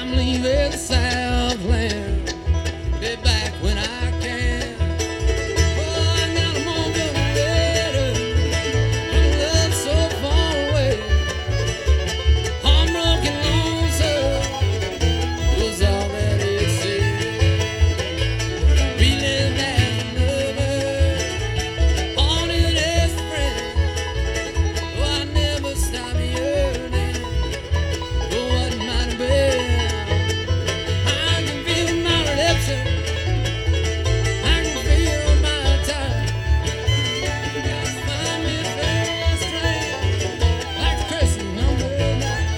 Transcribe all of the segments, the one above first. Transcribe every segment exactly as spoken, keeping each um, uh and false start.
I'm leaving the Southland. Be back when I can. Oh, I got a mobile letter from love so far away. Heartbroken, lonesome was all that it said. Feeling that lover, haunted as friend. Oh, I never stop yearning for what might have been. I can feel my redemption. I can feel my time. Gotta find me a fast train, like the crescent number nine.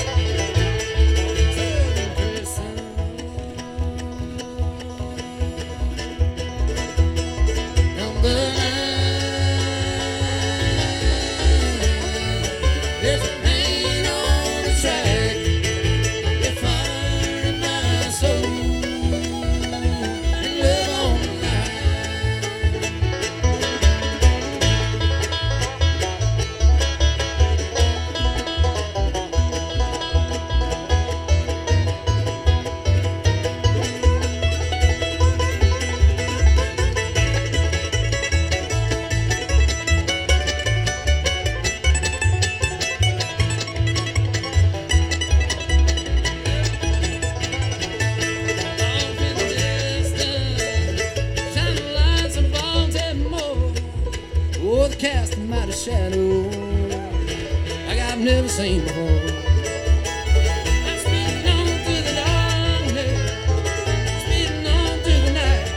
Southern crescent. Number nine. There's a pain on the track. They fire in my soul and live on the line. Off in the distance, shining lights of Baltimore. Oh, the cast of mighty shadow like I've never seen before. I'm speeding on through the darkness, speeding on through the night.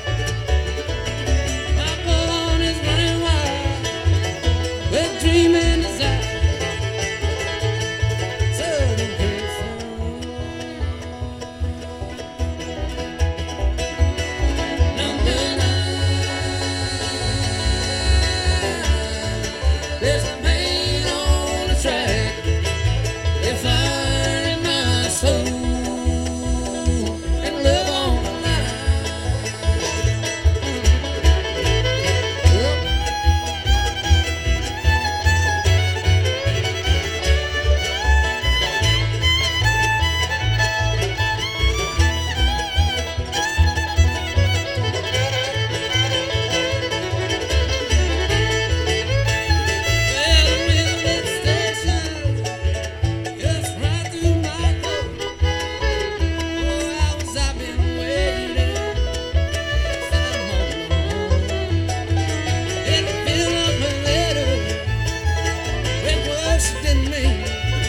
My phone is running wild with dream and desire. Southern crescent. Number nine. There's a pain on the track. They fire in my soul and live on the line. Yep. Well, the railroad station cuts right through my coat. Oh, hours I've been waiting, said I'm all alone. And to fill up a letter with words she didn't mean.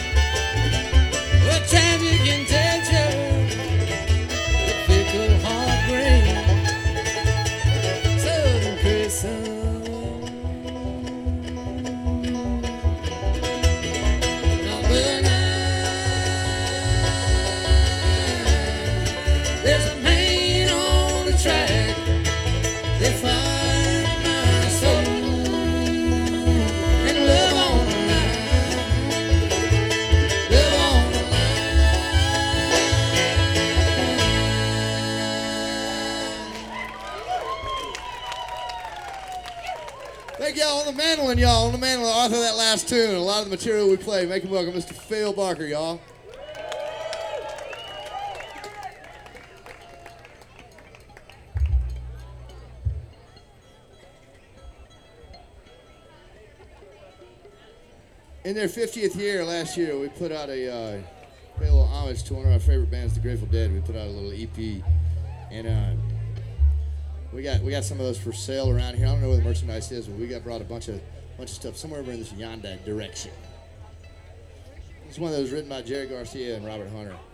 A tragic intention, a fickle heart grain. Southern crescent. Number nine. There's a pain on the track. They fire in my soul and live on the line. Live on the line. Thank y'all on the mandolin, y'all. On the mandolin, author of that last tune. A lot of the material we play. Make him welcome Mister Phil Barker, y'all. In their fiftieth year last year, we put out a, uh, pay a little homage to one of our favorite bands, the Grateful Dead. We put out a little E P, and uh, we got we got some of those for sale around here. I don't know where the merchandise is, but we got brought a bunch of bunch of stuff somewhere over in this Yonda direction. It's one of those written by Jerry Garcia and Robert Hunter.